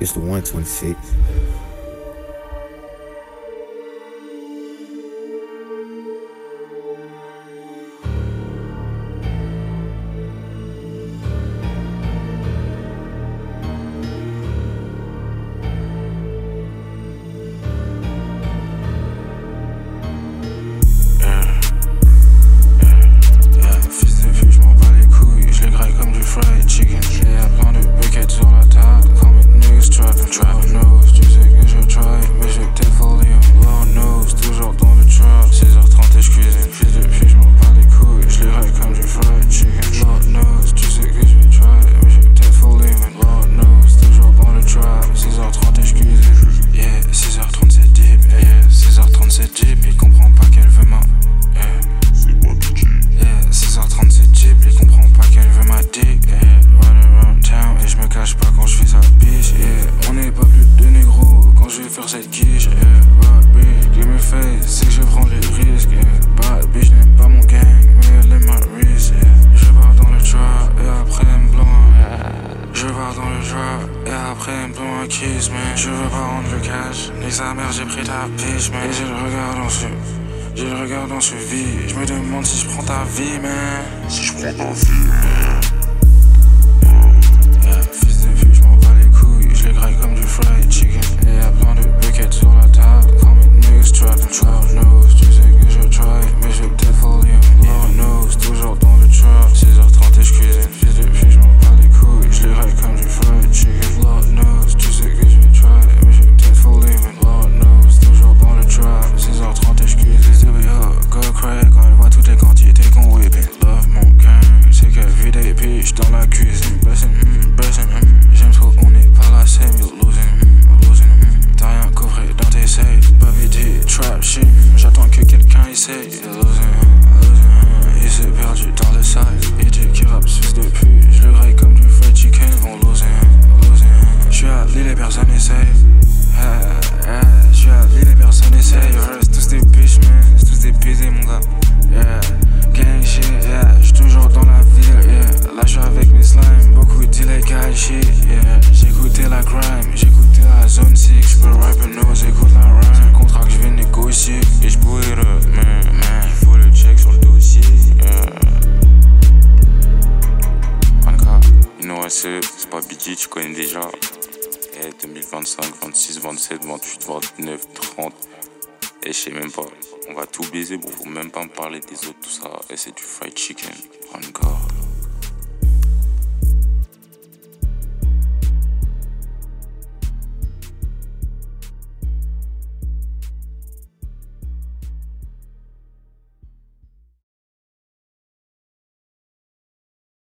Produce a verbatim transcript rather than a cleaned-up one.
It's the one twenty-six. Faire cette quiche, yeah, bad bitch, give me face, c'est que je prends les risques, yeah, bad bitch n'aime pas mon gang, mais elle aime ma wrist, yeah, je pars dans le trap, et après elle me blow un, je pars dans le trap, et après elle me blow un kiss, man, je veux pas rendre le cash, ni sa mère j'ai pris ta bitch, man, et j'ai le regard dans ce, j'ai le regard dans ce vide, je me demande si je prends ta vie, man, si je prends ta vie, man. Dans la cuisine, blessing, mm, blessing, mm, j'aime trop, on n'est pas la same, you're losing, mm, losing, mm, t'as rien coffré dans tes safes, baby D, trap shit, mm, j'attends que quelqu'un essaye, you're losing, mm, losing, mm, il s'est perdu dans le size, et dit qui rappe suce depuis, je le graille comme du fried chicken, on losing, mm, losing, mm, j'suis à Lille et personne essaye, yeah, yeah, j'suis à Lille et personne essaye, yeah, c'est tous des bitches, man, c'est tous des baisers, mon gars, yeah, gang shit, yeah, j'suis toujours dans la ville, yeah. Là j'suis avec mes slimes, beaucoup d'illégal shit, yeah. J'écoutais la grime, j'écoutais la zone six, j'peux rap and no, j'écoute la rhyme. C'est le contrat que j'viens négocier, et j'pourrais le, man, man, faut le check sur le dossier, yeah. Anka, Inno S E, c'est pas B G, tu connais déjà. Et deux mille vingt-cinq, vingt-six, vingt-sept, vingt-huit, vingt-neuf, trente, et j'sais même pas, on va tout baiser, bon, faut même pas me parler des autres, tout ça, et c'est du fried chicken, Anka.